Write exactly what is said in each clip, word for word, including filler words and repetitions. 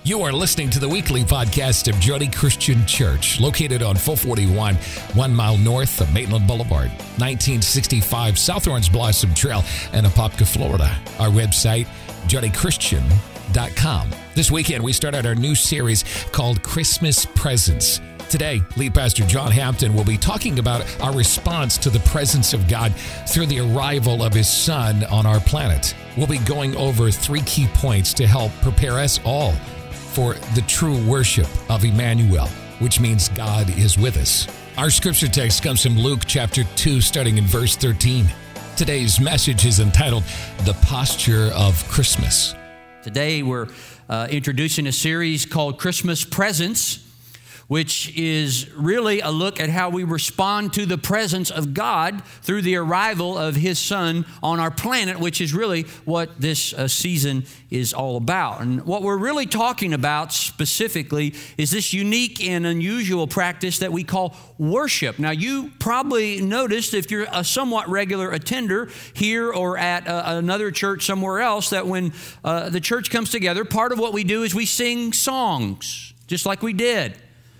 You are listening to the weekly podcast of Jody Christian Church, located on four forty-one, one mile north of Maitland Boulevard, nineteen sixty-five South Orange Blossom Trail in Apopka, Florida. Our website, jody christian dot com. This weekend, we start out our new series called Christmas Presents. Today, lead pastor John Hampton will be talking about our response to the presence of God through the arrival of his son on our planet. We'll be going over three key points to help prepare us all for the true worship of Emmanuel, which means God is with us. Our scripture text comes from Luke chapter two, starting in verse thirteen. Today's message is entitled, The Posture of Christmas. Today we're uh, introducing a series called Christmas Presents, which is really a look at how we respond to the presence of God through the arrival of his son on our planet, which is really what this uh, season is all about. And what we're really talking about specifically is this unique and unusual practice that we call worship. Now, you probably noticed, if you're a somewhat regular attender here or at uh, another church somewhere else, that when uh, the church comes together, part of what we do is we sing songs, just like we did.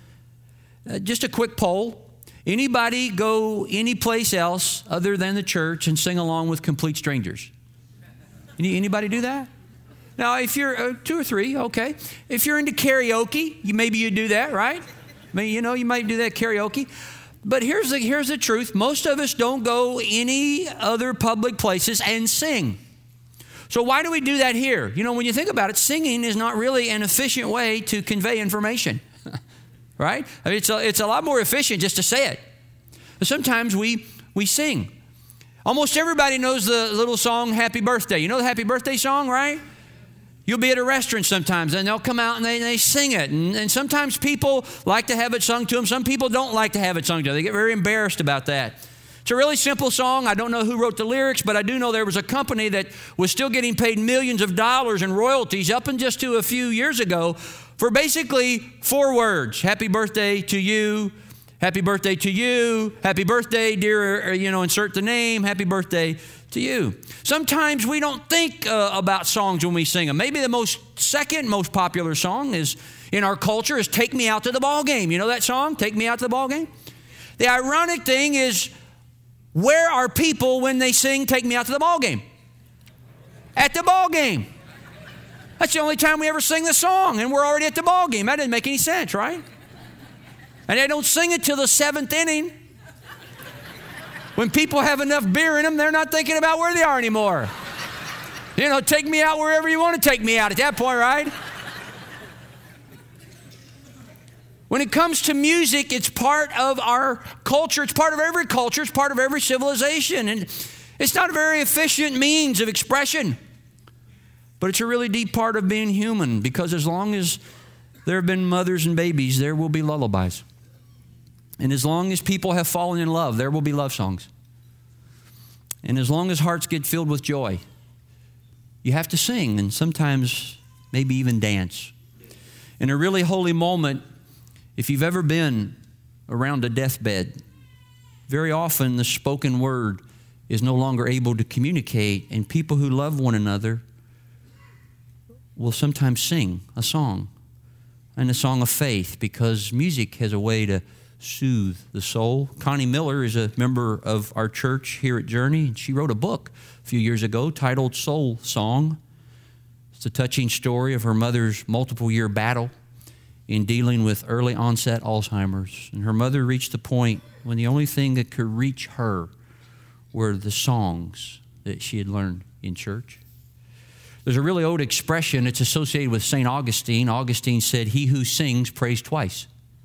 Uh, just a quick poll. Anybody go any place else other than the church and sing along with complete strangers? Any, anybody do that? Now, if you're uh, two or three, okay. If you're into karaoke, you maybe you do that, right? I mean, you know, you might do that karaoke. But here's the, here's the truth. Most of us don't go any other public places and sing. So why do we do that here? You know, when you think about it, singing is not really an efficient way to convey information. Right? I mean, it's a, it's a lot more efficient just to say it. But sometimes we we sing. Almost everybody knows the little song, Happy Birthday. You know the Happy Birthday song, right? You'll be at a restaurant sometimes, and they'll come out and they, they sing it. And, and sometimes people like to have it sung to them. Some people don't like to have it sung to them. They get very embarrassed about that. It's a really simple song. I don't know who wrote the lyrics, but I do know there was a company that was still getting paid millions of dollars in royalties up until just to a few years ago for basically four words. Happy birthday to you. Happy birthday to you. Happy birthday, dear, you know, insert the name. Happy birthday to you. Sometimes we don't think uh, about songs when we sing them. Maybe the most second most popular song is in our culture is Take Me Out to the Ball Game. You know that song, Take Me Out to the Ball Game? The ironic thing is, where are people when they sing Take Me Out to the Ball Game? At the ball game. That's the only time we ever sing the song, and we're already at the ball game. That doesn't make any sense, right? And they don't sing it till the seventh inning. When people have enough beer in them, they're not thinking about where they are anymore. You know, take me out wherever you want to take me out at that point, right? When it comes to music, it's part of our culture. It's part of every culture. It's part of every civilization. And it's not a very efficient means of expression. But it's a really deep part of being human, because as long as there have been mothers and babies, there will be lullabies. And as long as people have fallen in love, there will be love songs. And as long as hearts get filled with joy, you have to sing and sometimes maybe even dance. In a really holy moment, if you've ever been around a deathbed, very often the spoken word is no longer able to communicate, and people who love one another will sometimes sing a song, and a song of faith, because music has a way to soothe the soul. Connie Miller is a member of our church here at Journey, and she wrote a book a few years ago titled Soul Song. It's a touching story of her mother's multiple-year battle in dealing with early onset Alzheimer's. And her mother reached the point when the only thing that could reach her were the songs that she had learned in church. There's a really old expression. It's associated with Saint Augustine. Augustine said, he who sings prays twice.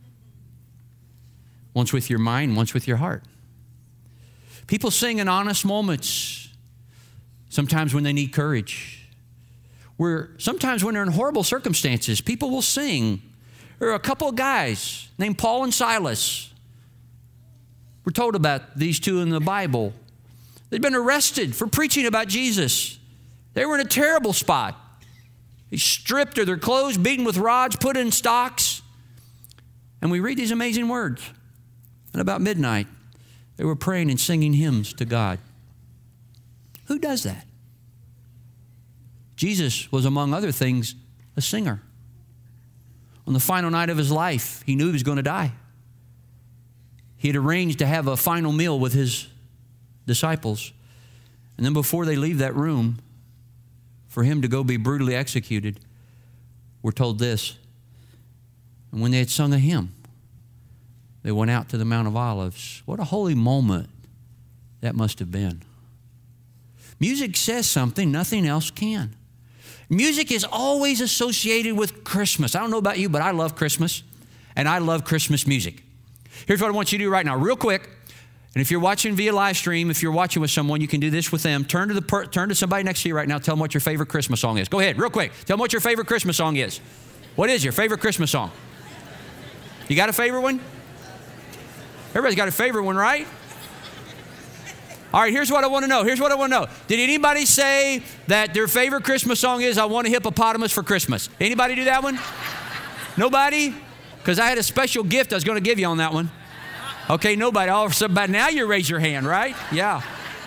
Once with your mind, once with your heart. People sing in honest moments, sometimes when they need courage. Where sometimes when they're in horrible circumstances, people will sing. There are a couple of guys named Paul and Silas. We're told about these two in the Bible. They'd been arrested for preaching about Jesus. They were in a terrible spot. They stripped of their clothes, beaten with rods, put in stocks. And we read these amazing words. And about midnight, they were praying and singing hymns to God. Who does that? Jesus was, among other things, a singer. on the final night of his life, he knew he was going to die. He had arranged to have a final meal with his disciples. And then before they leave that room, for him to go be brutally executed, we're told this. And when they had sung a hymn, they went out to the Mount of Olives. What a holy moment that must have been. Music says something nothing else can. Music is always associated with Christmas. I don't know about you, but I love Christmas, and I love Christmas music. Here's what I want you to do right now, real quick. And if you're watching via live stream, if you're watching with someone, you can do this with them. Turn to the per- turn to somebody next to you right now. Tell them what your favorite Christmas song is. Go ahead, real quick. Tell them what your favorite Christmas song is. What is your favorite Christmas song? You got a favorite one? Everybody's got a favorite one, right? All right, here's what I want to know. Here's what I want to know. Did anybody say that their favorite Christmas song is "I Want a Hippopotamus for Christmas"? Anybody do that one? Nobody? Because I had a special gift I was going to give you on that one. Okay, nobody. All of a sudden, by now you raise your hand, right? Yeah.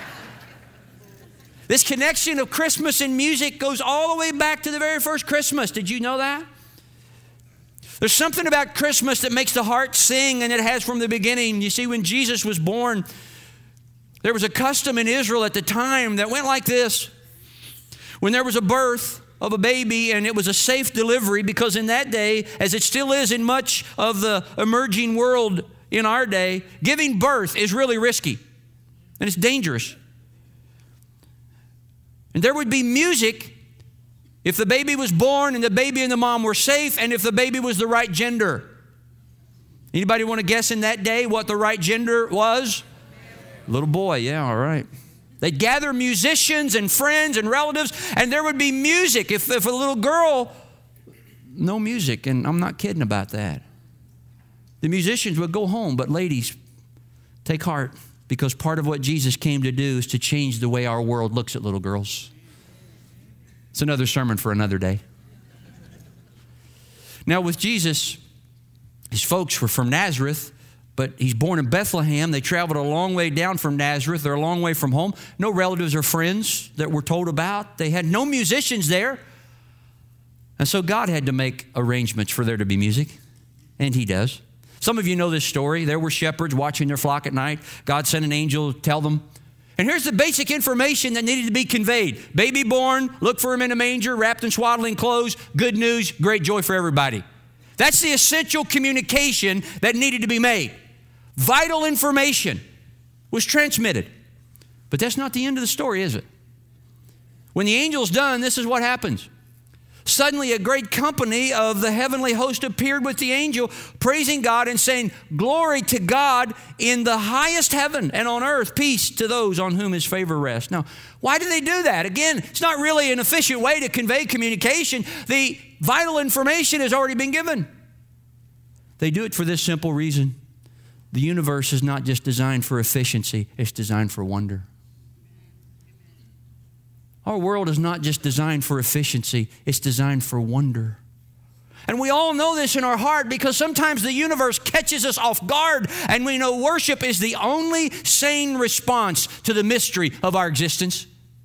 This connection of Christmas and music goes all the way back to the very first Christmas. Did you know that? There's something about Christmas that makes the heart sing, and it has from the beginning. You see, when Jesus was born, there was a custom in Israel at the time that went like this. When there was a birth of a baby and it was a safe delivery, because in that day, as it still is in much of the emerging world in our day, giving birth is really risky and it's dangerous. And there would be music if the baby was born and the baby and the mom were safe, and if the baby was the right gender. Anybody want to guess in that day what the right gender was? Little boy, yeah, all right. They'd gather musicians and friends and relatives, and there would be music. If, if a little girl, no music, and I'm not kidding about that. The musicians would go home, but ladies, take heart, because part of what Jesus came to do is to change the way our world looks at little girls. It's another sermon for another day. Now with Jesus, his folks were from Nazareth, but he's born in Bethlehem. They traveled a long way down from Nazareth. They're a long way from home. No relatives or friends that we're told about. They had no musicians there. And so God had to make arrangements for there to be music. And he does. Some of you know this story. There were shepherds watching their flock at night. God sent an angel to tell them. And here's the basic information that needed to be conveyed. Baby born, look for him in a manger, wrapped in swaddling clothes. Good news, great joy for everybody. That's the essential communication that needed to be made. Vital information was transmitted. But that's not the end of the story, is it? When the angel's done, this is what happens. Suddenly a great company of the heavenly host appeared with the angel, praising God and saying, "Glory to God in the highest heaven, and on earth peace to those on whom his favor rests." Now, why do they do that? Again, it's not really an efficient way to convey communication. The vital information has already been given. They do it for this simple reason. The universe is not just designed for efficiency, it's designed for wonder. Our world is not just designed for efficiency, it's designed for wonder. And we all know this in our heart, because sometimes the universe catches us off guard, and we know worship is the only sane response to the mystery of our existence.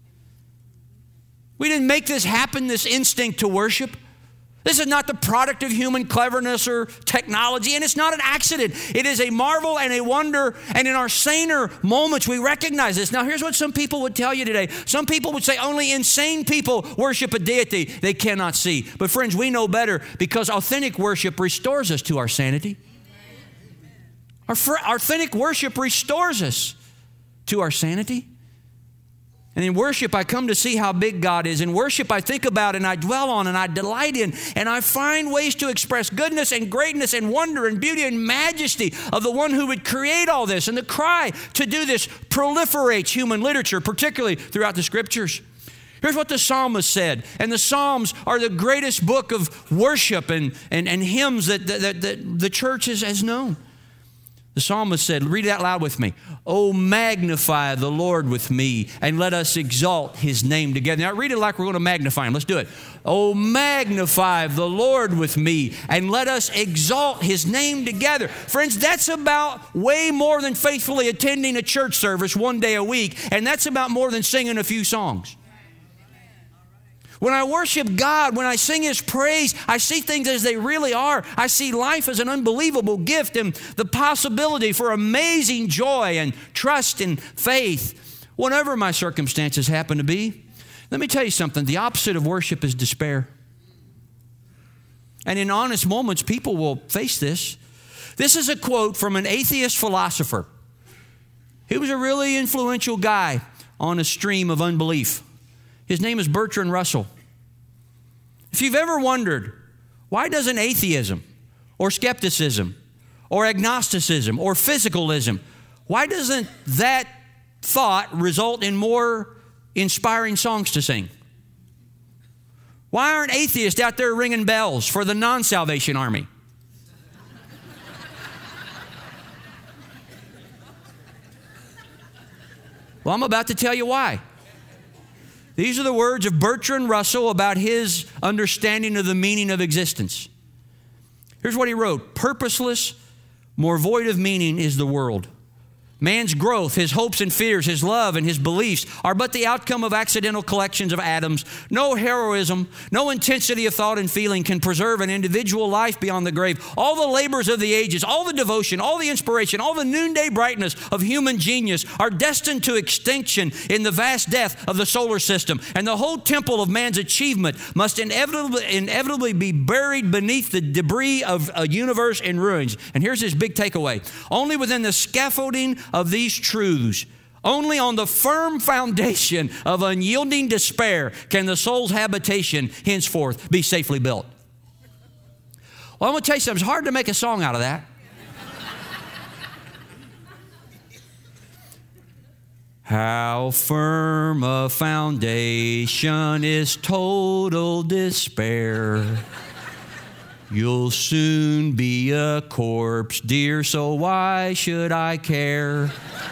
We didn't make this happen, this instinct to worship. This is not the product of human cleverness or technology, and it's not an accident. It is a marvel and a wonder, and in our saner moments, we recognize this. Now, here's what some people would tell you today. Some people would say only insane people worship a deity they cannot see. But friends, we know better, because authentic worship restores us to our sanity. Our fr- authentic worship restores us to our sanity. And in worship, I come to see how big God is. In worship, I think about and I dwell on and I delight in, and I find ways to express goodness and greatness and wonder and beauty and majesty of the one who would create all this. And the cry to do this proliferates human literature, particularly throughout the scriptures. Here's what the psalmist said. And the Psalms are the greatest book of worship and, and, and hymns that, that, that the church has, has known. The psalmist said, read it out loud with me. "Oh, magnify the Lord with me, and let us exalt his name together." Now read it like we're going to magnify him. Let's do it. "Oh, magnify the Lord with me, and let us exalt his name together." Friends, that's about way more than faithfully attending a church service one day a week, and that's about more than singing a few songs. When I worship God, when I sing His praise, I see things as they really are. I see life as an unbelievable gift and the possibility for amazing joy and trust and faith, whatever my circumstances happen to be. Let me tell you something. The opposite of worship is despair. And in honest moments, people will face this. This is a quote from an atheist philosopher. He was a really influential guy on a stream of unbelief. His name is Bertrand Russell. If you've ever wondered, why doesn't atheism or skepticism or agnosticism or physicalism, why doesn't that thought result in more inspiring songs to sing? Why aren't atheists out there ringing bells for the non-Salvation Army? Well, I'm about to tell you why. These are the words of Bertrand Russell about his understanding of the meaning of existence. Here's what he wrote. Purposeless, more void of meaning is the world. Man's growth, his hopes and fears, his love and his beliefs are but the outcome of accidental collections of atoms. No heroism, no intensity of thought and feeling can preserve an individual life beyond the grave. All the labors of the ages, all the devotion, all the inspiration, all the noonday brightness of human genius are destined to extinction in the vast death of the solar system. And the whole temple of man's achievement must inevitably, inevitably be buried beneath the debris of a universe in ruins. And here's his big takeaway. Only within the scaffolding of these truths, only on the firm foundation of unyielding despair can the soul's habitation henceforth be safely built. Well, I'm going to tell you something. It's hard to make a song out of that. How firm a foundation is total despair. You'll soon be a corpse, dear, so why should I care?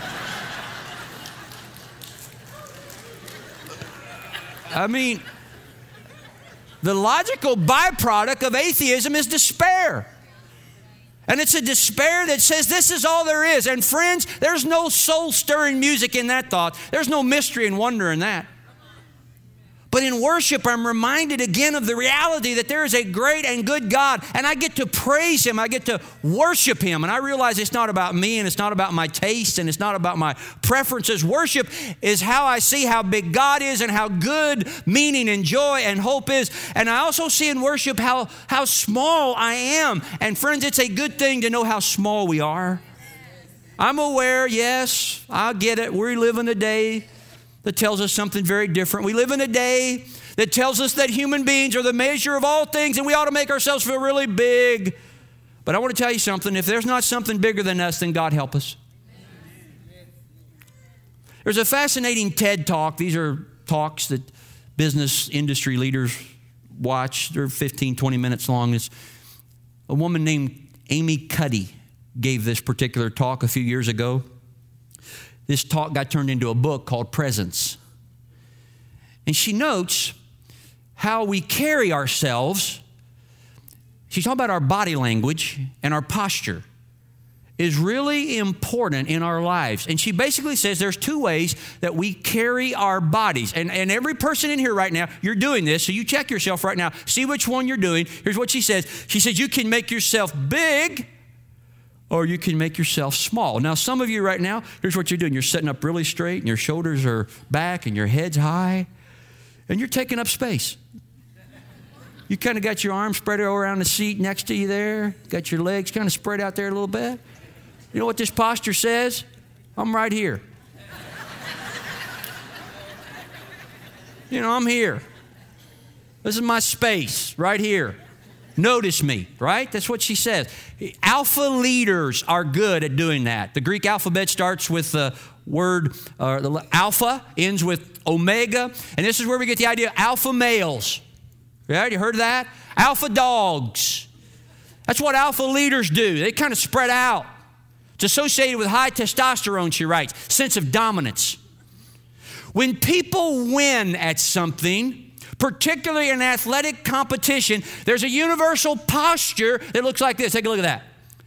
I mean, the logical byproduct of atheism is despair. And it's a despair that says this is all there is. And friends, there's no soul-stirring music in that thought. There's no mystery and wonder in that. But in worship, I'm reminded again of the reality that there is a great and good God, and I get to praise Him. I get to worship Him, and I realize it's not about me, and it's not about my taste, and it's not about my preferences. Worship is how I see how big God is and how good meaning and joy and hope is. And I also see in worship how, how small I am. And friends, it's a good thing to know how small we are. I'm aware, yes, I get it. We live in a day that tells us something very different. We live in a day that tells us that human beings are the measure of all things and we ought to make ourselves feel really big. But I want to tell you something. If there's not something bigger than us, then God help us. There's a fascinating TED Talk. These are talks that business industry leaders watch. They're fifteen, twenty minutes long. It's a woman named Amy Cuddy gave this particular talk a few years ago. This talk got turned into a book called Presence. And she notes how we carry ourselves. She's talking about our body language and our posture is really important in our lives. And she basically says there's two ways that we carry our bodies. And, and every person in here right now, you're doing this, so you check yourself right now. See which one you're doing. Here's what she says. She says you can make yourself big or you can make yourself small. Now, some of you right now, here's what you're doing. You're sitting up really straight and your shoulders are back and your head's high and you're taking up space. You kind of got your arms spread around the seat next to you there. Got your legs kind of spread out there a little bit. You know what this posture says? I'm right here. You know, I'm here. This is my space right here. Notice me, right? That's what she says. Alpha leaders are good at doing that. The Greek alphabet starts with the word uh, the alpha, ends with omega, and this is where we get the idea of alpha males. Right? You heard of that? Alpha dogs. That's what alpha leaders do. They kind of spread out. It's associated with high testosterone, she writes, sense of dominance. When people win at something, particularly in athletic competition, there's a universal posture that looks like this. Take a look at that.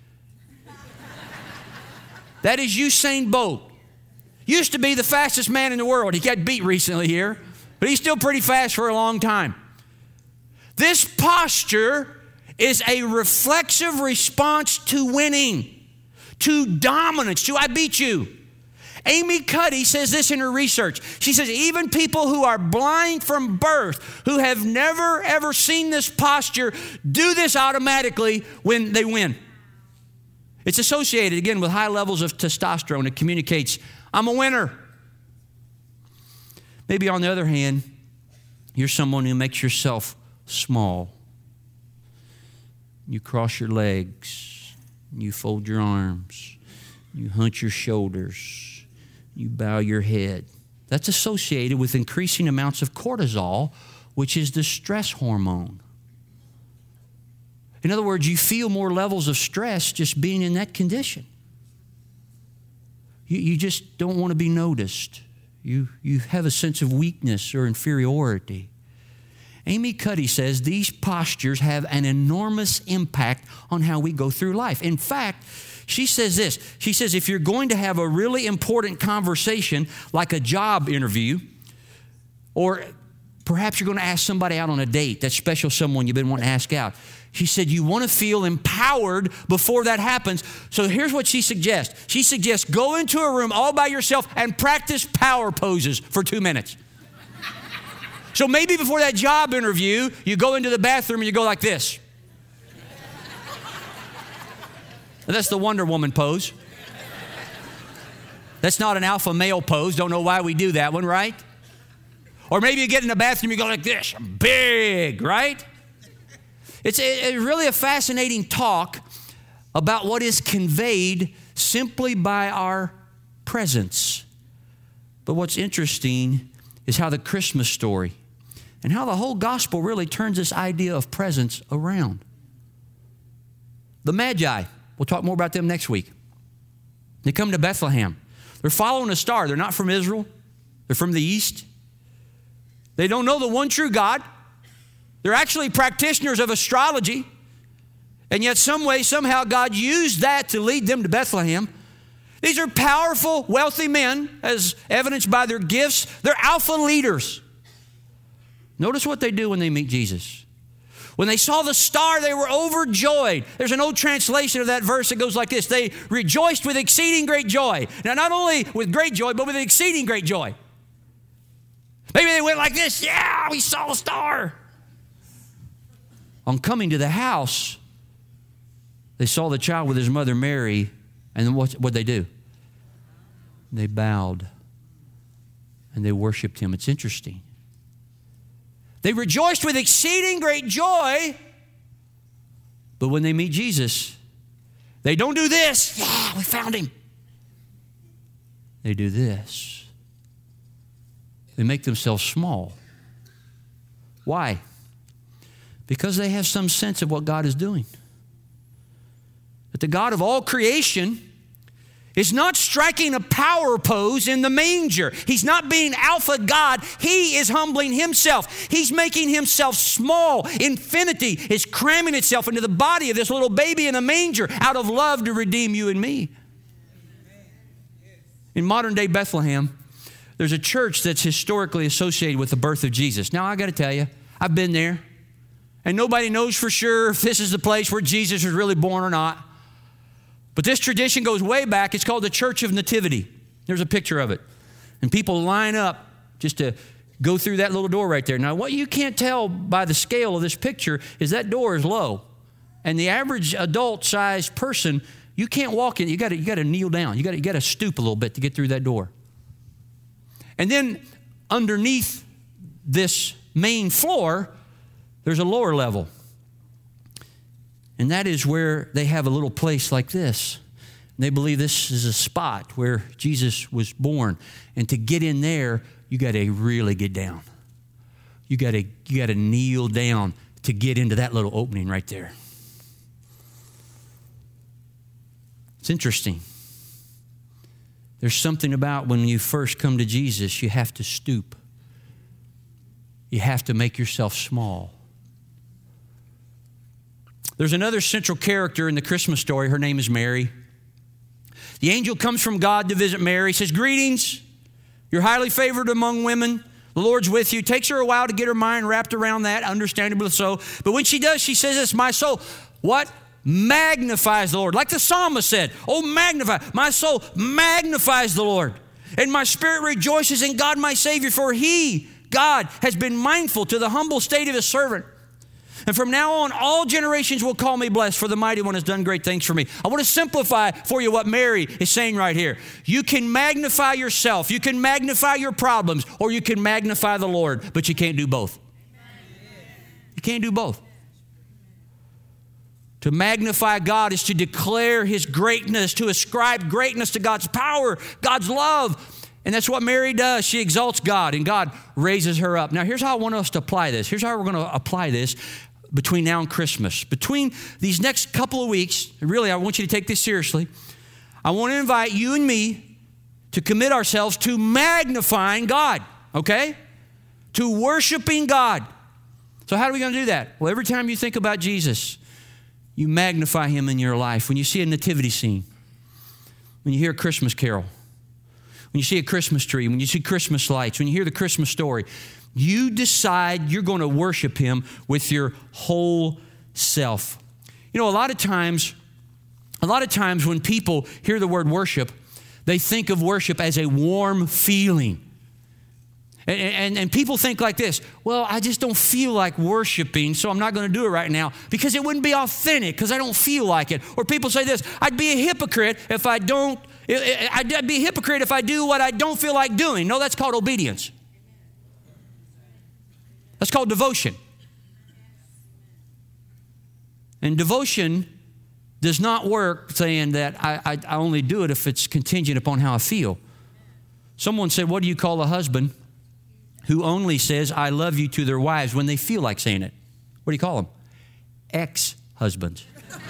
That is Usain Bolt. Used to be the fastest man in the world. He got beat recently here. but he's still pretty fast for a long time. This posture is a reflexive response to winning, to dominance, to I beat you. Amy Cuddy says this in her research. She says, even people who are blind from birth, who have never ever seen this posture, do this automatically when they win. It's associated, again, with high levels of testosterone. It communicates, I'm a winner. Maybe on the other hand, you're someone who makes yourself small. You cross your legs, you fold your arms, you hunch your shoulders, you bow your head. That's associated with increasing amounts of cortisol, which is the stress hormone. In other words, you feel more levels of stress just being in that condition. You, you just don't want to be noticed. You, you have a sense of weakness or inferiority. Amy Cuddy says these postures have an enormous impact on how we go through life. In fact, she says this. She says if you're going to have a really important conversation, like a job interview, or perhaps you're going to ask somebody out on a date, that special someone you've been wanting to ask out. She said you want to feel empowered before that happens. So here's what she suggests. She suggests go into a room all by yourself and practice power poses for two minutes. So maybe before that job interview, you go into the bathroom and you go like this. That's the Wonder Woman pose. That's not an alpha male pose. Don't know why we do that one, right? Or maybe you get in the bathroom, you go like this, big, right? It's a, a really a fascinating talk about what is conveyed simply by our presence. But what's interesting is how the Christmas story and how the whole gospel really turns this idea of presence around. The Magi, we'll talk more about them next week. They come to Bethlehem. They're following a star. They're not from Israel. They're from the east. They don't know the one true God. They're actually practitioners of astrology. And yet some way, somehow God used that to lead them to Bethlehem. These are powerful, wealthy men, as evidenced by their gifts. They're alpha leaders. Notice what they do when they meet Jesus. When they saw the star, they were overjoyed. There's an old translation of that verse that goes like this. They rejoiced with exceeding great joy. Now, not only with great joy, but with exceeding great joy. Maybe they went like this. Yeah, we saw a star. On coming to the house, they saw the child with his mother Mary, and what what'd they do? They bowed and they worshiped him. It's interesting. They rejoiced with exceeding great joy, but when they meet Jesus, they don't do this. Yeah, we found him. They do this. They make themselves small. Why? Because they have some sense of what God is doing. That the God of all creation is not striking a power pose in the manger. He's not being alpha God. He is humbling himself. He's making himself small. Infinity is cramming itself into the body of this little baby in a manger out of love to redeem you and me. In modern day Bethlehem, there's a church that's historically associated with the birth of Jesus. Now, I got to tell you, I've been there, and nobody knows for sure if this is the place where Jesus was really born or not. But this tradition goes way back. It's called the Church of Nativity. There's a picture of it. And people line up just to go through that little door right there. Now, what you can't tell by the scale of this picture is that door is low. And the average adult-sized person, you can't walk in. You got to you got to kneel down. You got to you got to stoop a little bit to get through that door. And then underneath this main floor, there's a lower level. And that is where they have a little place like this. They believe this is a spot where Jesus was born. And to get in there, you got to really get down. You got to you got to kneel down to get into that little opening right there. It's interesting. There's something about when you first come to Jesus, you have to stoop. You have to make yourself small. There's another central character in the Christmas story. Her name is Mary. The angel comes from God to visit Mary. He says, "Greetings, you're highly favored among women. The Lord's with you. It takes her a while to get her mind wrapped around that, understandably so. But when she does, she says this, my soul, what? Magnifies the Lord. Like the psalmist said, oh, magnify. My soul magnifies the Lord. And my spirit rejoices in God my Savior, for he, God, has been mindful to the humble state of his servant. And from now on, all generations will call me blessed, for the mighty one has done great things for me. I want to simplify for you what Mary is saying right here. You can magnify yourself, you can magnify your problems, or you can magnify the Lord, but you can't do both. You can't do both. To magnify God is to declare his greatness, to ascribe greatness to God's power, God's love. And that's what Mary does. She exalts God, and God raises her up. Now, here's how I want us to apply this. Here's how we're going to apply this between now and Christmas. Between these next couple of weeks, really, I want you to take this seriously. I want to invite you and me to commit ourselves to magnifying God, okay? To worshiping God. So how are we going to do that? Well, every time you think about Jesus, you magnify him in your life. When you see a nativity scene, when you hear a Christmas carol, when you see a Christmas tree, when you see Christmas lights, when you hear the Christmas story, you decide you're going to worship him with your whole self. You know, a lot of times, a lot of times when people hear the word worship, they think of worship as a warm feeling. And, and, and people think like this, well, I just don't feel like worshiping, so I'm not going to do it right now because it wouldn't be authentic because I don't feel like it. Or people say this, I'd be a hypocrite if I don't, I'd be a hypocrite if I do what I don't feel like doing. No, that's called obedience. That's called devotion. And devotion does not work saying that I, I, I only do it if it's contingent upon how I feel. Someone said, what do you call a husband who only says, I love you to their wives when they feel like saying it? What do you call them? Ex-husbands.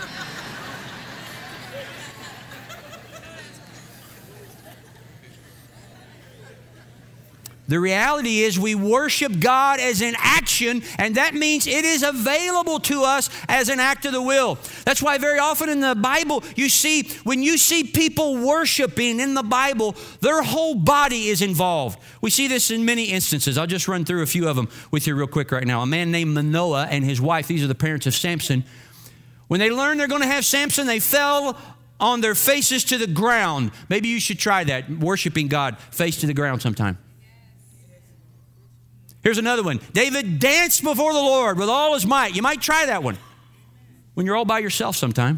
The reality is we worship God as an action, and that means it is available to us as an act of the will. That's why very often in the Bible, you see, when you see people worshiping in the Bible, their whole body is involved. We see this in many instances. I'll just run through a few of them with you real quick right now. A man named Manoah and his wife, these are the parents of Samson. When they learned they're going to have Samson, they fell on their faces to the ground. Maybe you should try that, worshiping God face to the ground sometime. Here's another one. David danced before the Lord with all his might. You might try that one when you're all by yourself sometime.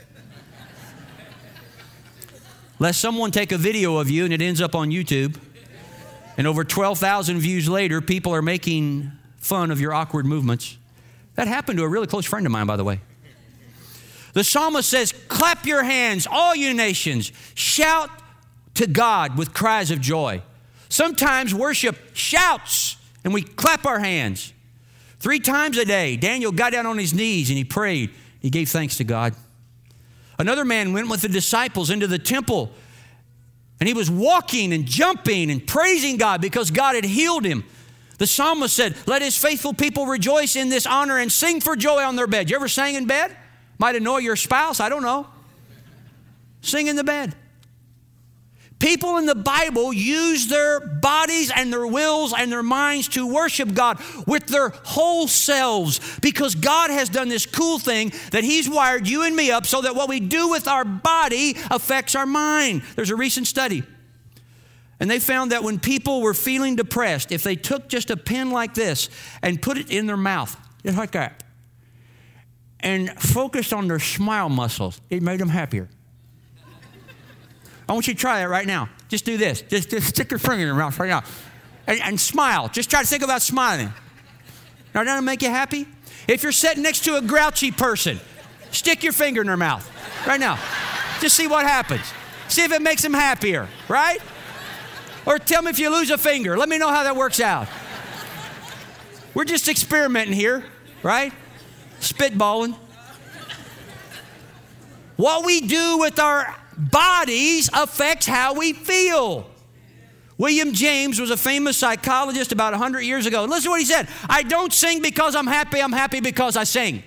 Let someone take a video of you and it ends up on YouTube. And over twelve thousand views later, people are making fun of your awkward movements. That happened to a really close friend of mine, by the way. The psalmist says, clap your hands, all you nations. Shout to God with cries of joy. Sometimes worship shouts. And we clap our hands. Three times a day, Daniel got down on his knees and he prayed. He gave thanks to God. Another man went with the disciples into the temple and he was walking and jumping and praising God because God had healed him. The psalmist said, let his faithful people rejoice in this honor and sing for joy on their bed. You ever sang in bed? Might annoy your spouse, I don't know. Sing in the bed. People in the Bible use their bodies and their wills and their minds to worship God with their whole selves because God has done this cool thing that he's wired you and me up so that what we do with our body affects our mind. There's a recent study. And they found that when people were feeling depressed, if they took just a pen like this and put it in their mouth, just like that, and focused on their smile muscles, it made them happier. I want you to try that right now. Just do this. Just, just stick your finger in your mouth right now. And, and smile. Just try to think about smiling. Now, doesn't that make you happy? If you're sitting next to a grouchy person, stick your finger in their mouth right now. Just see what happens. See if it makes them happier, right? Or tell me if you lose a finger. Let me know how that works out. We're just experimenting here, right? Spitballing. What we do with our bodies affects how we feel. William James was a famous psychologist about one hundred years ago. And listen to what he said. I don't sing because I'm happy. I'm happy because I sing.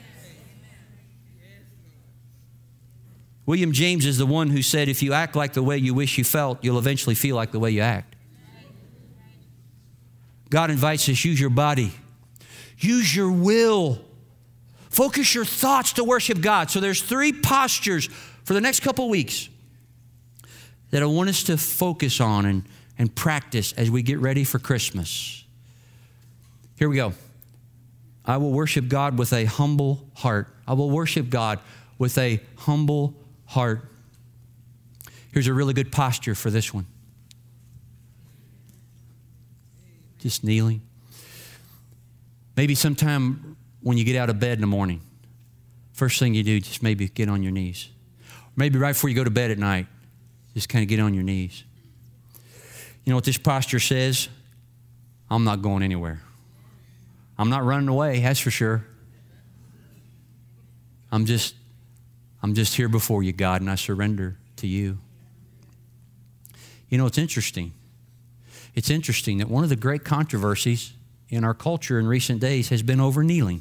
William James is the one who said, if you act like the way you wish you felt, you'll eventually feel like the way you act. God invites us, use your body. Use your will. Focus your thoughts to worship God. So there's three postures for the next couple weeks that I want us to focus on and, and practice as we get ready for Christmas. Here we go. I will worship God with a humble heart. I will worship God with a humble heart. Here's a really good posture for this one. Just kneeling. Maybe sometime when you get out of bed in the morning, first thing you do, just maybe get on your knees. Maybe right before you go to bed at night, just kind of get on your knees. You know what this posture says? I'm not going anywhere. I'm not running away, that's for sure. I'm just, I'm just here before you, God, and I surrender to you. You know, it's interesting. It's interesting that one of the great controversies in our culture in recent days has been over kneeling.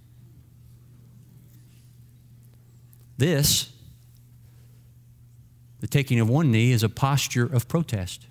This, the taking of one knee, is a posture of protest.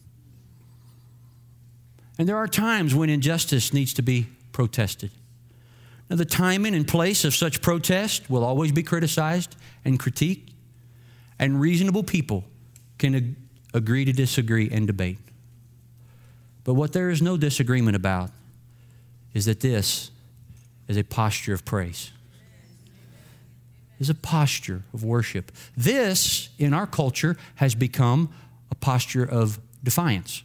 And there are times when injustice needs to be protested. Now, the timing and place of such protest will always be criticized and critiqued, and reasonable people can ag- agree to disagree and debate. But what there is no disagreement about is that this is a posture of praise. Is a posture of worship. This, in our culture, has become a posture of defiance.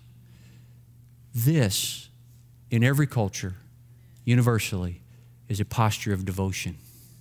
This, in every culture, universally, is a posture of devotion.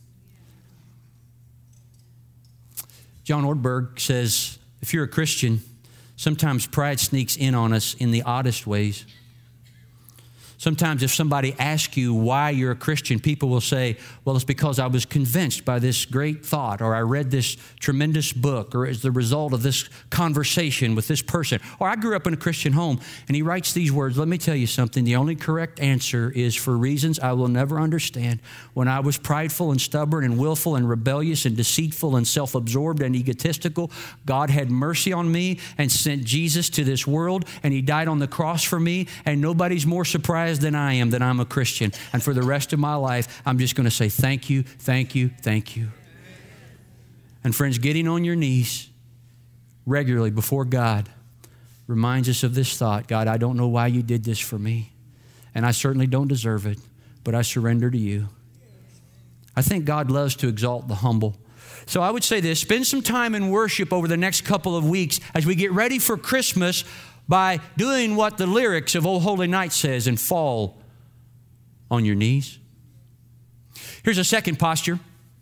John Ortberg says, if you're a Christian, sometimes pride sneaks in on us in the oddest ways. Sometimes if somebody asks you why you're a Christian, people will say, well, it's because I was convinced by this great thought, or I read this tremendous book, or as the result of this conversation with this person, or I grew up in a Christian home. And he writes these words, let me tell you something. The only correct answer is, for reasons I will never understand, when I was prideful and stubborn and willful and rebellious and deceitful and self-absorbed and egotistical, God had mercy on me and sent Jesus to this world, and he died on the cross for me, and nobody's more surprised than I am that I'm a Christian. And for the rest of my life, I'm just going to say thank you, thank you, thank you. And friends, getting on your knees regularly before God reminds us of this thought. God, I don't know why you did this for me, and I certainly don't deserve it, but I surrender to you. I think God loves to exalt the humble. So I would say this, spend some time in worship over the next couple of weeks as we get ready for Christmas by doing what the lyrics of O Holy Night says, and fall on your knees. Here's a second posture.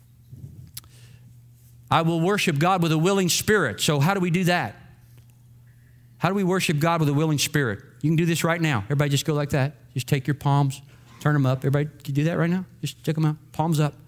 I will worship God with a willing spirit. So how do we do that? How do we worship God with a willing spirit? You can do this right now. Everybody just go like that. Just take your palms, turn them up. Everybody, can you do that right now? Just check them out. Palms up.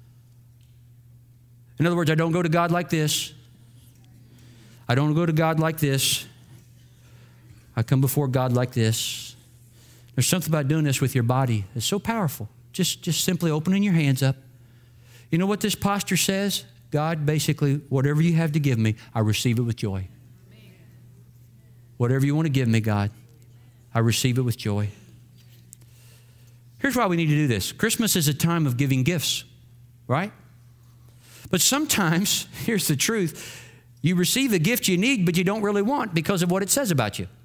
In other words, I don't go to God like this. I don't go to God like this. I come before God like this. There's something about doing this with your body that's so powerful. Just, just simply opening your hands up. You know what this posture says? God, basically, whatever you have to give me, I receive it with joy. Whatever you want to give me, God, I receive it with joy. Here's why we need to do this. Christmas is a time of giving gifts, right? But sometimes, here's the truth, you receive the gift you need, but you don't really want because of what it says about you.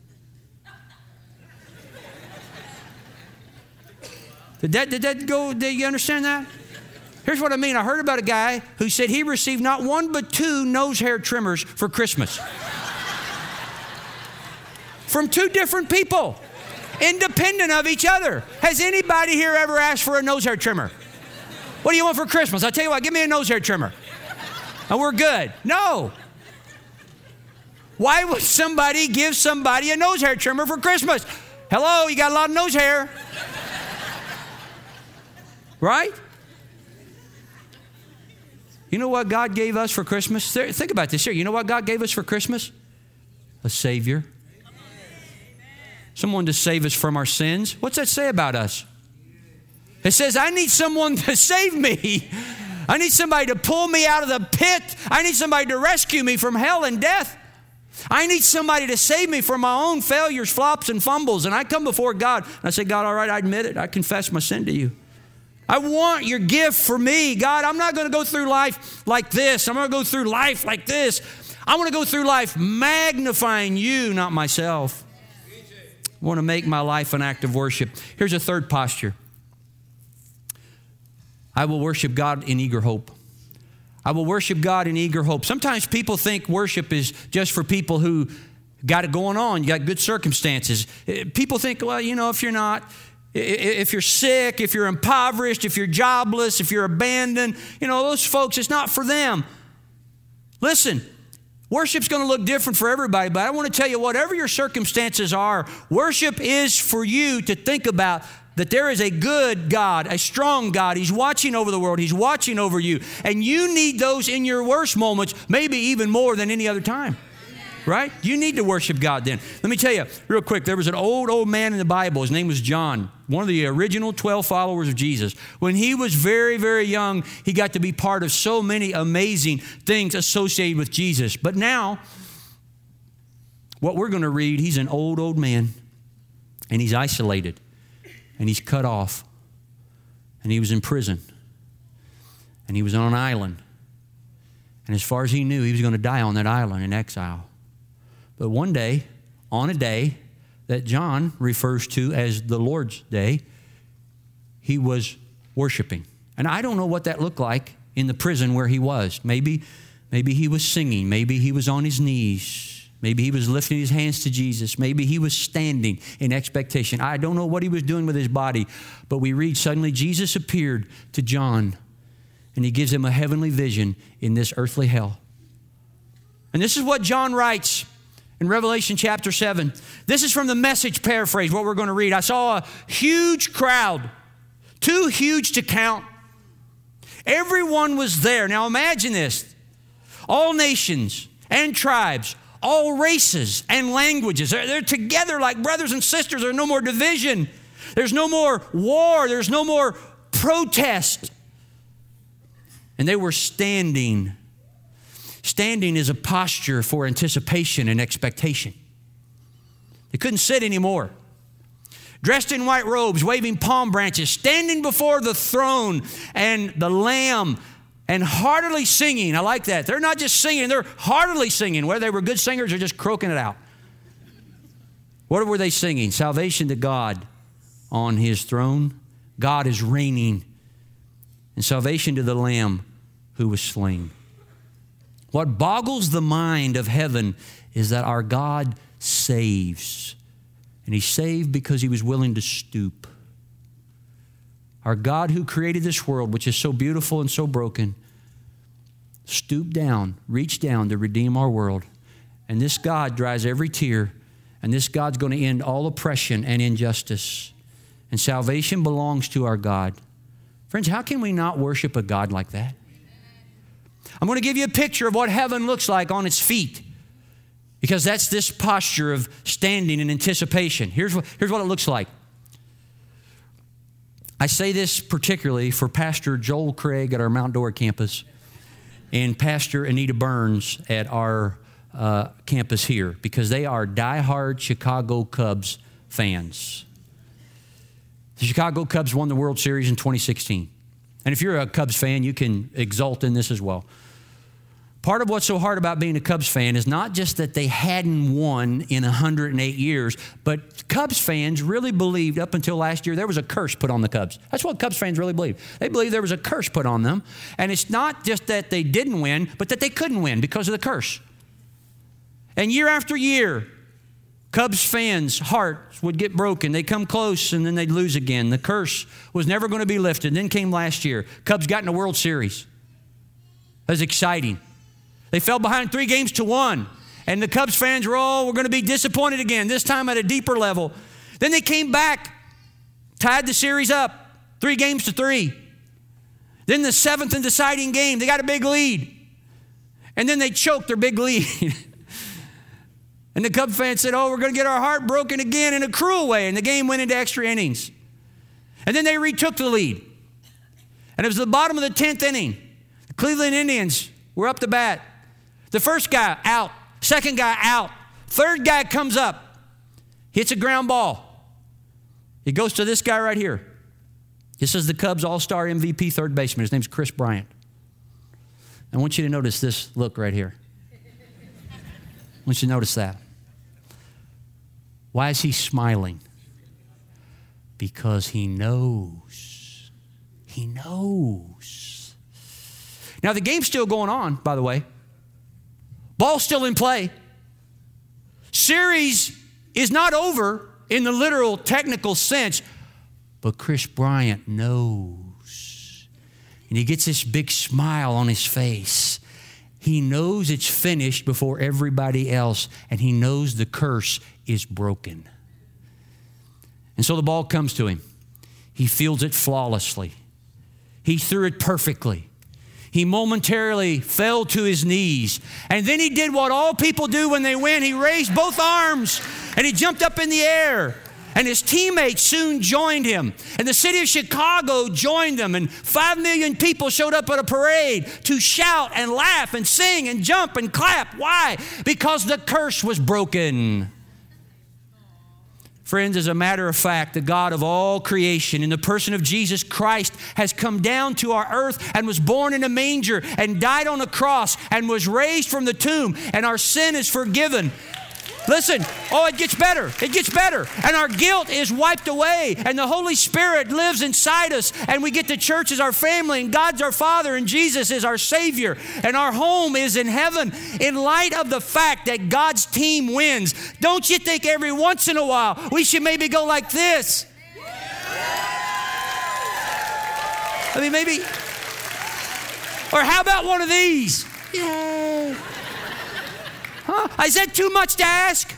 Did that, did that go, did you understand that? Here's what I mean. I heard about a guy who said he received not one but two nose hair trimmers for Christmas. From two different people, independent of each other. Has anybody here ever asked for a nose hair trimmer? What do you want for Christmas? I'll tell you what, give me a nose hair trimmer. And we're good. No. Why would somebody give somebody a nose hair trimmer for Christmas? Hello, you got a lot of nose hair. Right? You know what God gave us for Christmas? Think about this here. You know what God gave us for Christmas? A Savior. Someone to save us from our sins. What's that say about us? It says, I need someone to save me. I need somebody to pull me out of the pit. I need somebody to rescue me from hell and death. I need somebody to save me from my own failures, flops, and fumbles. And I come before God and I say, God, all right, I admit it. I confess my sin to you. I want your gift for me. God, I'm not going to go through life like this. I'm going to go through life like this. I want to go through life magnifying you, not myself. I want to make my life an act of worship. Here's a third posture. I will worship God in eager hope. I will worship God in eager hope. Sometimes people think worship is just for people who got it going on. You got good circumstances. People think, well, you know, if you're not, if you're sick, if you're impoverished, if you're jobless, if you're abandoned, you know, those folks, it's not for them. Listen, worship's going to look different for everybody, but I want to tell you, whatever your circumstances are, worship is for you to think about that there is a good God, a strong God. He's watching over the world. He's watching over you. And you need those in your worst moments, maybe even more than any other time. Right? You need to worship God then. Let me tell you real quick, there was an old, old man in the Bible. His name was John, one of the original twelve followers of Jesus. When he was very, very young, he got to be part of so many amazing things associated with Jesus. But now, what we're going to read, he's an old, old man, and he's isolated. And he's cut off. And he was in prison. And he was on an island. And as far as he knew, he was going to die on that island in exile. But one day, on a day that John refers to as the Lord's Day, he was worshiping. And I don't know what that looked like in the prison where he was. Maybe, maybe he was singing. Maybe he was on his knees. Maybe he was lifting his hands to Jesus. Maybe he was standing in expectation. I don't know what he was doing with his body, but we read suddenly Jesus appeared to John, and he gives him a heavenly vision in this earthly hell. And this is what John writes in Revelation chapter seven. This is from the Message paraphrase, what we're going to read. I saw a huge crowd, too huge to count. Everyone was there. Now imagine this. All nations and tribes, all races and languages. They're, they're together like brothers and sisters. There's no more division. There's no more war. There's no more protest. And they were standing. Standing is a posture for anticipation and expectation. They couldn't sit anymore. Dressed in white robes, waving palm branches, standing before the throne and the Lamb, and heartily singing. I like that. They're not just singing, they're heartily singing, whether they were good singers or just croaking it out. What were they singing? Salvation to God on his throne. God is reigning. And salvation to the Lamb who was slain. What boggles the mind of heaven is that our God saves. And he saved because he was willing to stoop. Our God who created this world, which is so beautiful and so broken, stooped down, reached down to redeem our world. And this God dries every tear. And this God's going to end all oppression and injustice. And salvation belongs to our God. Friends, how can we not worship a God like that? I'm going to give you a picture of what heaven looks like on its feet. Because that's this posture of standing in anticipation. Here's what, here's what it looks like. I say this particularly for Pastor Joel Craig at our Mount Dora campus and Pastor Anita Burns at our uh, campus here, because they are diehard Chicago Cubs fans. The Chicago Cubs won the World Series in twenty sixteen. And if you're a Cubs fan, you can exult in this as well. Part of what's so hard about being a Cubs fan is not just that they hadn't won in one hundred eight years, but Cubs fans really believed up until last year there was a curse put on the Cubs. That's what Cubs fans really believe. They believe there was a curse put on them. And it's not just that they didn't win, but that they couldn't win because of the curse. And year after year, Cubs fans' hearts would get broken. They'd come close and then they'd lose again. The curse was never going to be lifted. Then came last year. Cubs got in the World Series. That was exciting. They fell behind three games to one. And the Cubs fans were, oh, we're going to be disappointed again, this time at a deeper level. Then they came back, tied the series up, three games to three. Then the seventh and deciding game, they got a big lead. And then they choked their big lead. And the Cub fans said, oh, we're going to get our heart broken again in a cruel way. And the game went into extra innings. And then they retook the lead. And it was the bottom of the tenth inning. The Cleveland Indians were up to bat. The first guy out, Second guy out. Third guy comes up, hits a ground ball. It goes to this guy right here. This is the Cubs All-Star M V P third baseman. His name's Chris Bryant. I want you to notice this look right here. I want you to notice that. Why is he smiling? Because he knows. He knows. Now, the game's still going on, by the way. Ball's still in play. Series is not over in the literal technical sense, but Chris Bryant knows. And he gets this big smile on his face. He knows it's finished before everybody else, and he knows the curse is broken. And so the ball comes to him. He fields it flawlessly. He threw it perfectly. He momentarily fell to his knees. And then he did what all people do when they win. He raised both arms and he jumped up in the air. And his teammates soon joined him. And the city of Chicago joined them. And five million people showed up at a parade to shout and laugh and sing and jump and clap. Why? Because the curse was broken. Friends, as a matter of fact, the God of all creation in the person of Jesus Christ has come down to our earth and was born in a manger and died on a cross and was raised from the tomb, and our sin is forgiven. Listen, oh, it gets better. It gets better. And our guilt is wiped away, and the Holy Spirit lives inside us, and we get to church as our family, and God's our Father, and Jesus is our Savior, and our home is in heaven. In light of the fact that God's team wins, don't you think every once in a while we should maybe go like this? I mean, maybe. Or how about one of these? Yay. Huh? Is that too much to ask?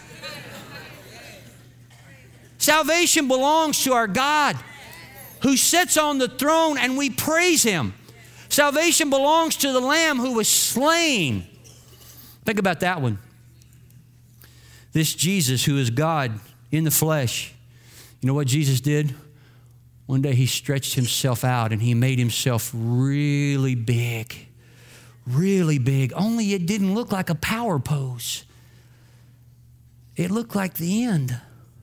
Salvation belongs to our God who sits on the throne, and we praise Him. Salvation belongs to the Lamb who was slain. Think about that one. This Jesus who is God in the flesh. You know what Jesus did? One day He stretched Himself out and He made Himself really big. Really big, only it didn't look like a power pose. It looked like the end.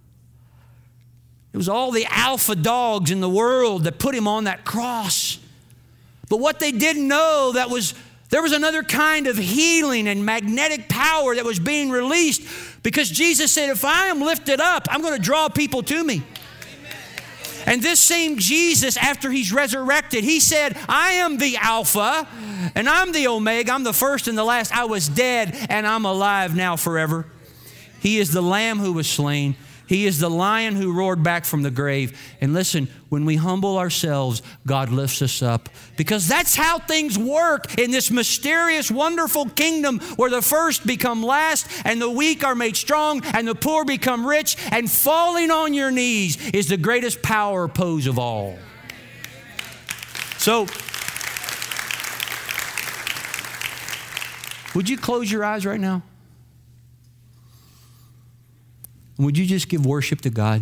It was all the alpha dogs in the world that put Him on that cross. But what they didn't know, that was there was another kind of healing and magnetic power that was being released, because Jesus said, if I am lifted up, I'm going to draw people to me. And this same Jesus, after He's resurrected, He said, I am the Alpha and I'm the Omega. I'm the first and the last. I was dead and I'm alive now forever. He is the Lamb who was slain. He is the Lion who roared back from the grave. And listen, when we humble ourselves, God lifts us up. Because that's how things work in this mysterious, wonderful kingdom where the first become last and the weak are made strong and the poor become rich. And falling on your knees is the greatest power pose of all. So, would you close your eyes right now? Would you just give worship to God?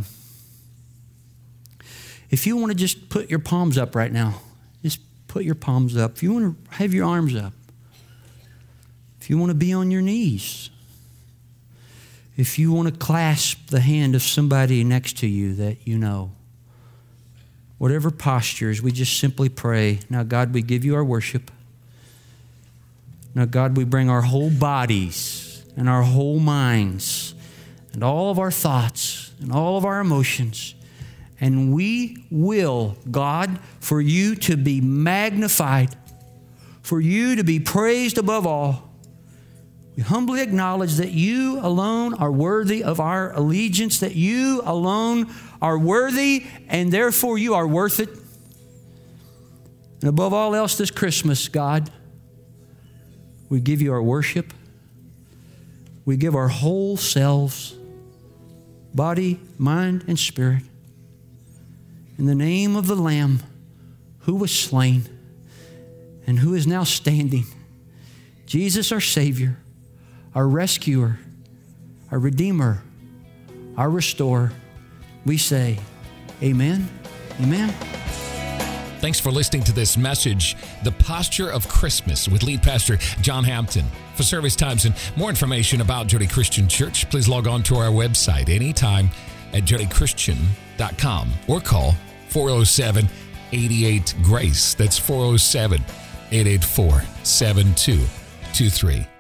If you want to just put your palms up right now, just put your palms up. If you want to have your arms up. If you want to be on your knees. If you want to clasp the hand of somebody next to you that you know. Whatever postures, we just simply pray. Now, God, we give you our worship. Now, God, we bring our whole bodies and our whole minds and all of our thoughts and all of our emotions. And we will, God, for you to be magnified, for you to be praised above all. We humbly acknowledge that you alone are worthy of our allegiance, that you alone are worthy, and therefore you are worth it. And above all else this Christmas, God, we give you our worship. We give our whole selves, body, mind, and spirit, in the name of the Lamb who was slain and who is now standing, Jesus, our Savior, our rescuer, our Redeemer, our restorer. We say, amen, amen. Thanks for listening to this message, The Posture of Christmas, with lead pastor John Hampton. For service times and more information about Jody Christian Church, please log on to our website anytime at jody christian dot com or call four oh seven, eight eight, GRACE. That's four oh seven, eight eight four, seven two two three.